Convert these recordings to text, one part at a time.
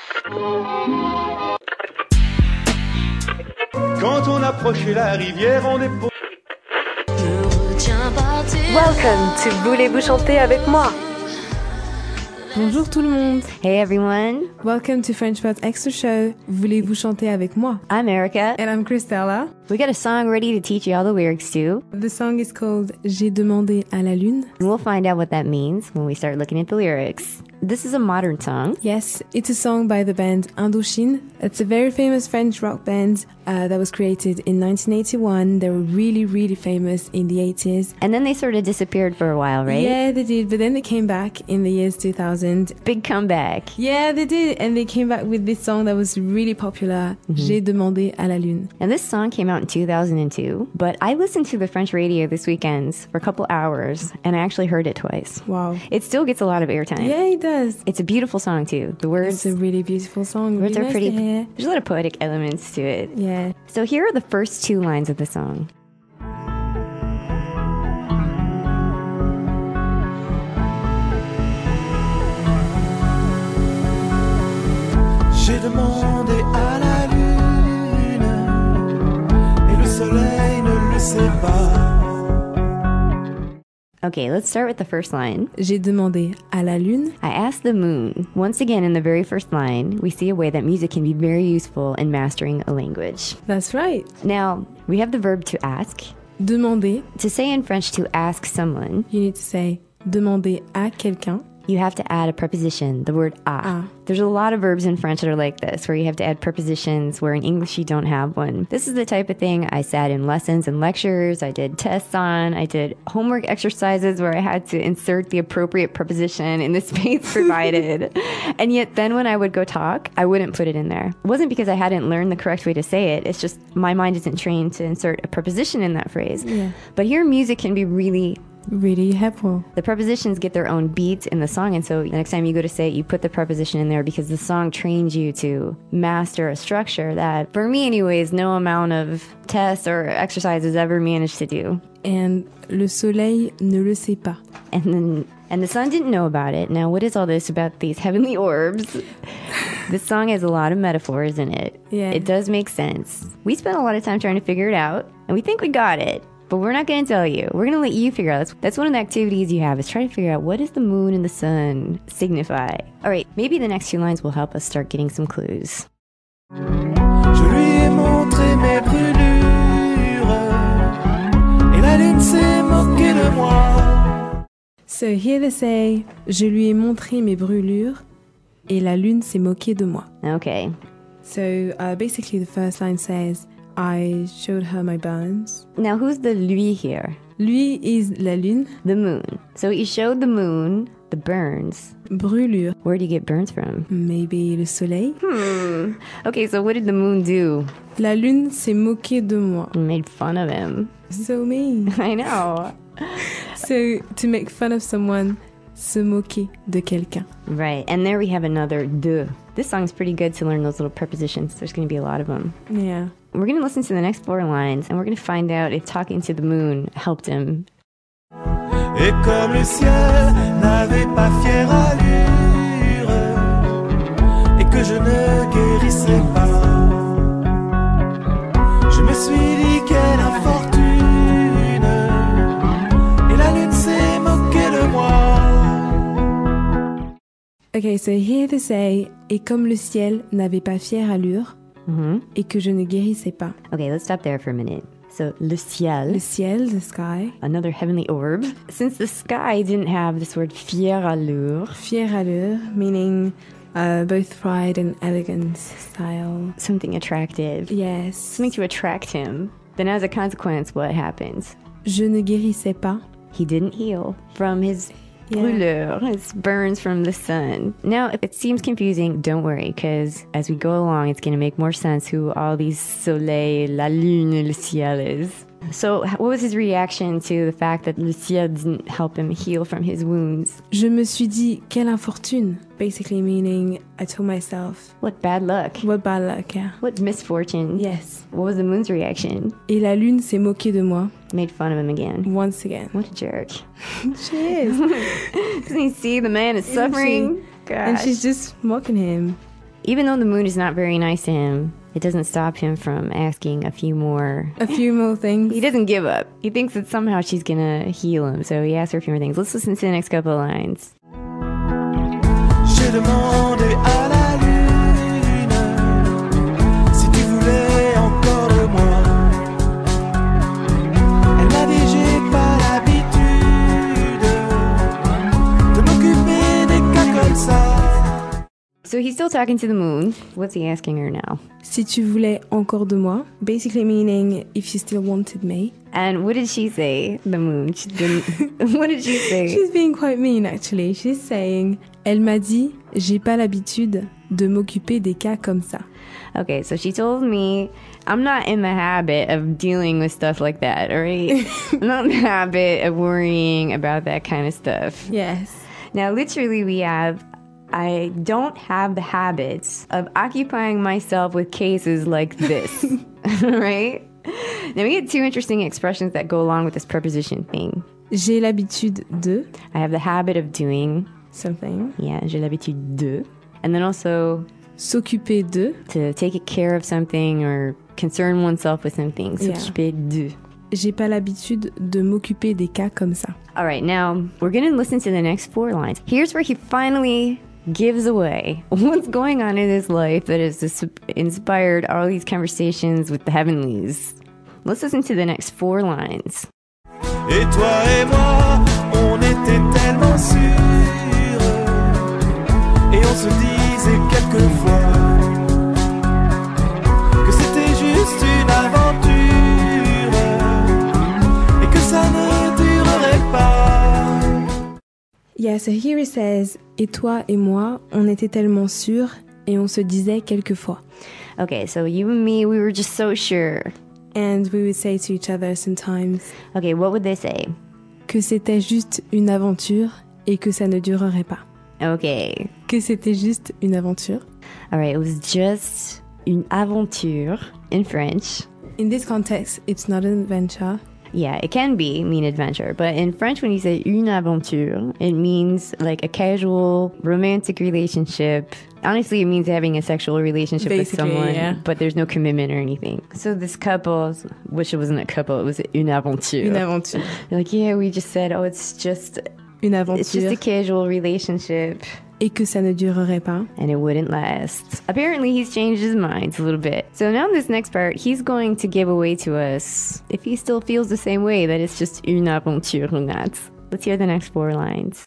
Quand on approchait la rivière, on dépose. Welcome to Voulez-vous chanter avec moi? Bonjour tout le monde. Hey everyone, Welcome to French Pot Extra Show. Voulez-vous chanter avec moi? I'm Erica. And I'm Christella. We got a song ready to teach you all the lyrics to, The song is called J'ai demandé à la lune. and we'll find out what that means when we start looking at the lyrics. This is a modern song. Yes, it's a song by the band Indochine. It's a very famous French rock band that was created in 1981. They were really, really famous in the 80s. And then they sort of disappeared for a while, right? Yeah, they did, but then they came back in the years 2000. Big comeback. Yeah, they did, and they came back with this song that was really popular, J'ai demandé à la lune. And this song came out in 2002, but I listened to the French radio this weekend for a couple hours, and I actually heard it twice. Wow. It still gets a lot of airtime. Yeah, it does. It's a beautiful song, too. The words, It's a really beautiful song. words Really are nice pretty. to hear. There's a lot of poetic elements to it. Yeah. So here are the first two lines of the song. J'ai demandé à la lune, et le soleil ne le sait pas. Okay, let's start with the first line. J'ai demandé à la lune. I asked the moon. Once again, in the very first line, we see a way that music can be very useful in mastering a language. That's right. Now, we have the verb to ask. Demander, To say in French to ask someone, you need to say demander à quelqu'un. you have to add a preposition, the word à. À. There's a lot of verbs in French that are like this, where you have to add prepositions, where in English you don't have one. This is the type of thing I sat in lessons and lectures, I did tests on, I did homework exercises where I had to insert the appropriate preposition in the space provided. And yet then when I would go talk, I wouldn't put it in there. It wasn't because I hadn't learned the correct way to say it, it's just my mind isn't trained to insert a preposition in that phrase. Yeah. But here music can be really Really helpful. the prepositions get their own beat in the song, and so the next time you go to say it, you put the preposition in there because the song trains you to master a structure that, for me anyways, no amount of tests or exercises ever managed to do. And le soleil ne le sait pas. And the sun didn't know about it. Now, what is all this about these heavenly orbs? This song has a lot of metaphors in it. Yeah. It does make sense. We spent a lot of time trying to figure it out, and we think we got it. But we're not going to tell you. We're going to let you figure out. That's one of the activities you have, is try to figure out what does the moon and the sun signify. All right, maybe the next two lines will help us start getting some clues. Je lui ai montré mes brûlures, et la lune s'est moquée de moi. So here they say, je lui ai montré mes brûlures et la lune s'est moquée de moi. Okay. So basically the first line says, I showed her my burns. Now, who's the lui here? Lui is la lune, The moon. So he showed the moon the burns. brûlure, Where do you get burns from? maybe le soleil. Okay, so what did the moon do? La lune s'est moquée de moi. It made fun of him. So mean. I know. So to make fun of someone, se moquer de quelqu'un. Right, and there we have another de. This song's pretty good to learn those little prepositions. There's going to be a lot of them. Yeah. We're going to listen to the next four lines, and we're going to find out if talking to the moon helped him. Et comme le ciel n'avait pas fière allure, et que je ne guérisserais pas, je me suis dit quelle infortune, et la lune s'est moquée de moi. Okay, so here they say, et comme le ciel n'avait pas fière allure, et que je ne guérissais pas. Okay, let's stop there for a minute. So, le ciel, Le ciel, the sky, another heavenly orb. Since the sky didn't have this word fière allure, fière allure, meaning both pride and elegance style. something attractive, Yes. something to attract him, then as a consequence, what happens? Je ne guérissais pas. He didn't heal from his brûlure, his burns from the sun. Now, if it seems confusing, don't worry, because as we go along, it's going to make more sense who all these soleil, la lune, le ciel is. So, what was his reaction to the fact that le ciel didn't help him heal from his wounds? Je me suis dit, quelle infortune. Basically meaning, I told myself, What bad luck. what bad luck, yeah. What misfortune. Yes. What was the moon's reaction? Et la lune s'est moquée de moi, Made fun of him again. once again. What a jerk. She is. Doesn't he see the man is Isn't suffering? And Gosh. she's just mocking him. even though the moon is not very nice to him, it doesn't stop him from asking a few more things. He doesn't give up. He thinks that somehow she's gonna heal him, so he asks her a few more things. Let's listen to the next couple of lines. J'ai demandé à la lune si tu voulais encore de moi. Elle m'a dit j'ai pas l'habitude de m'occuper des cas comme ça. So he's still talking to the moon. What's he asking her now? Si tu voulais encore de moi, basically meaning if you still wanted me. And what did she say, the moon? She didn't, what did she say? She's being quite mean, actually. She's saying, elle m'a dit, j'ai pas l'habitude de m'occuper des cas comme ça. Okay, so she told me, I'm not in the habit of dealing with stuff like that, all right? I'm not in the habit of worrying about that kind of stuff. Yes. Now, literally, we have, I don't have the habits of occupying myself with cases like this, right? Now, we get two interesting expressions that go along with this preposition thing. J'ai l'habitude de. I have the habit of doing Something. Yeah, j'ai l'habitude de. And then also, s'occuper de. To take care of something or concern oneself with something. S'occuper de. J'ai pas l'habitude de m'occuper des cas comme ça. All right, now we're going to listen to the next 4 lines. Here's where he finally gives away what's going on in his life that has inspired all these conversations with the heavenlies. Let's listen to the next 4 lines. Et toi et moi, on était tellement sûrs, et on se disait quelquefois que c'était juste une aventure et que ça ne durerait pas. Yeah, so here it says, et toi et moi, on était tellement sûrs et on se disait quelquefois. Okay, so you and me, we were just so sure. And we would say to each other sometimes. Okay, what would they say? Que c'était juste une aventure et que ça ne durerait pas. Okay. Que c'était juste une aventure. All right, it was just une aventure in French. In this context, it's not an adventure. Yeah, it can mean adventure, but in French, when you say une aventure, it means like a casual romantic relationship. Honestly, it means having a sexual relationship basically, with someone, yeah. But there's no commitment or anything. So this couple, which it wasn't a couple, it was une aventure. Une aventure. They're like, yeah, we just said, oh, it's just une aventure. It's just a casual relationship. Et que ça ne durerait pas. And it wouldn't last. Apparently, he's changed his mind a little bit. So now in this next part, he's going to give away to us if he still feels the same way, that it's just une aventure or not. Let's hear the next 4 lines.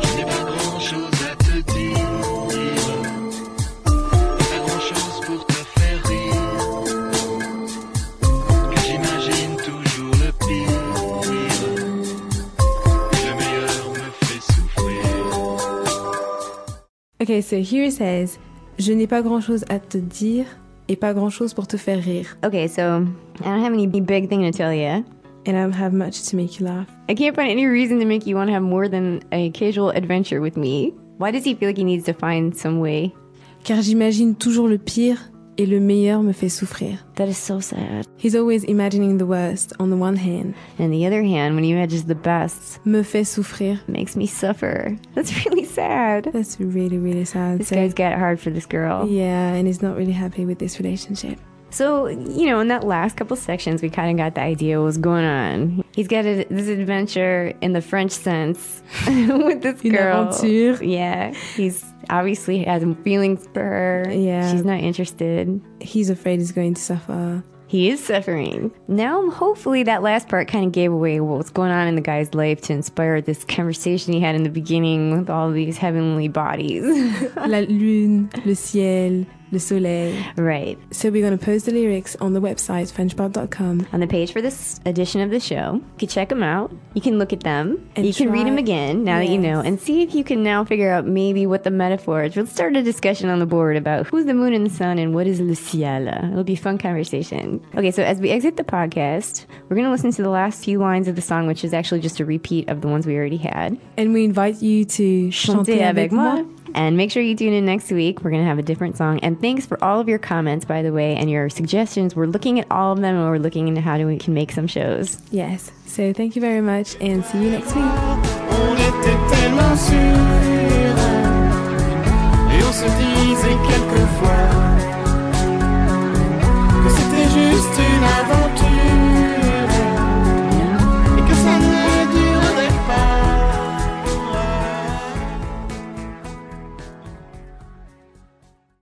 Okay, so here it says, je n'ai pas grand-chose à te dire et pas grand-chose pour te faire rire. Okay, so I don't have any big thing to tell you. And I don't have much to make you laugh. I can't find any reason to make you want to have more than a casual adventure with me. Why does he feel like he needs to find some way? Car j'imagine toujours le pire et le meilleur me fait souffrir. That is so sad. He's always imagining the worst on the one hand. And on the other hand, when he imagines the best, me fait souffrir. Makes me suffer. That's really sad. That's really, really sad. This guy's got it hard for this girl. Yeah, and he's not really happy with this relationship. So, you know, in that last couple sections, we kind of got the idea of what's going on. He's got this adventure in the French sense with this girl. Une aventure. Yeah. He's obviously has feelings for her. Yeah. She's not interested. He's afraid he's going to suffer. He is suffering. Now, hopefully that last part kind of gave away what's going on in the guy's life to inspire this conversation he had in the beginning with all these heavenly bodies. La lune, le ciel, le soleil. Right. So we're going to post the lyrics on the website, FrenchPod.com. On the page for this edition of the show. You can check them out. You can look at them. And you can read them again now that you know. And see if you can now figure out maybe what the metaphor is. We'll start a discussion on the board about who's the moon and the sun and what is le ciel. It'll be a fun conversation. Okay, so as we exit the podcast, we're going to listen to the last few lines of the song, which is actually just a repeat of the ones we already had. And we invite you to chanter avec moi. And make sure you tune in next week. We're going to have a different song. And thanks for all of your comments, by the way, and your suggestions. We're looking at all of them, and we're looking into how we can make some shows. Yes. So thank you very much, and see you next week. On était tellement sûrs.